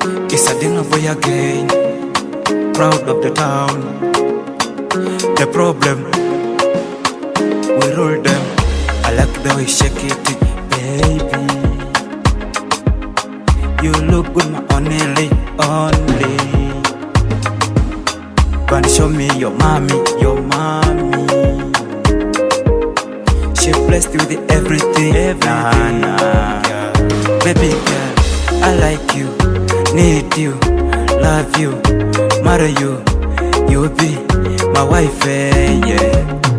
It's a dinner boy again, proud of the town. The problem, we roll them. I like the way you shake it, baby. You look good, my only. Gonna show me your mommy. She blessed you with everything. Nah. Baby girl, I like you, need you, love you, marry you. You'll be my wife, yeah.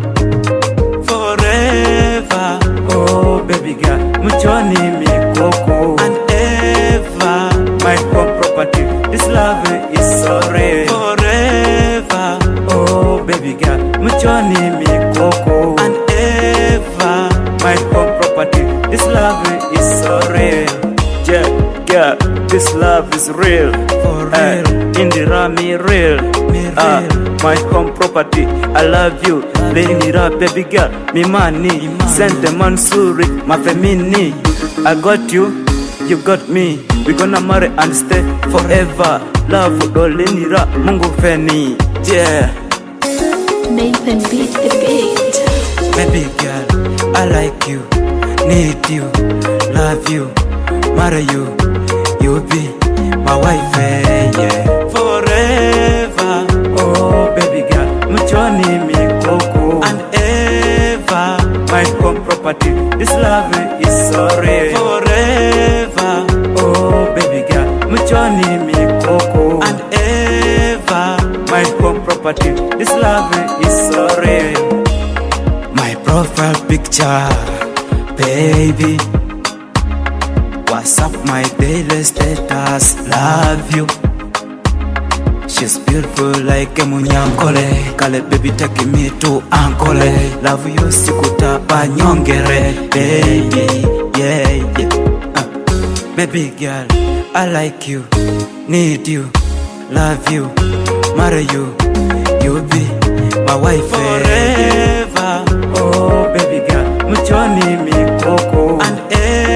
Forever, oh baby girl, mchoni mikoko. And ever, my home property. This love is so real. Forever, oh baby girl, mchoni mikoko. And ever, my home property. This love is so real. Yeah, girl, this love is real. For real, Indira me real. My home property, I love you. Indira baby girl, me money. Sente Mansuri, my femini. I got you, you got me. We gonna marry and stay forever. Love Indira, Mungu Feni. Yeah. Nathan beat the beat. Baby girl, I like you, need you, love you, marry you. You'll be my wife, yeah. Forever, oh baby girl, mchoni mikoko. And ever, my home property. This love is so real. Forever, oh baby girl, mchoni mikoko. And ever, my home property. This love is so real. My profile picture, baby. What's up my daily status? Love you. She's beautiful like a munyankole. Kale baby take me to ankole. Love you sikutapa nyongere. Baby, yeah. Baby girl, I like you, need you, love you, marry you. You'll be my wife forever. Oh baby girl, mchoni mikoko. And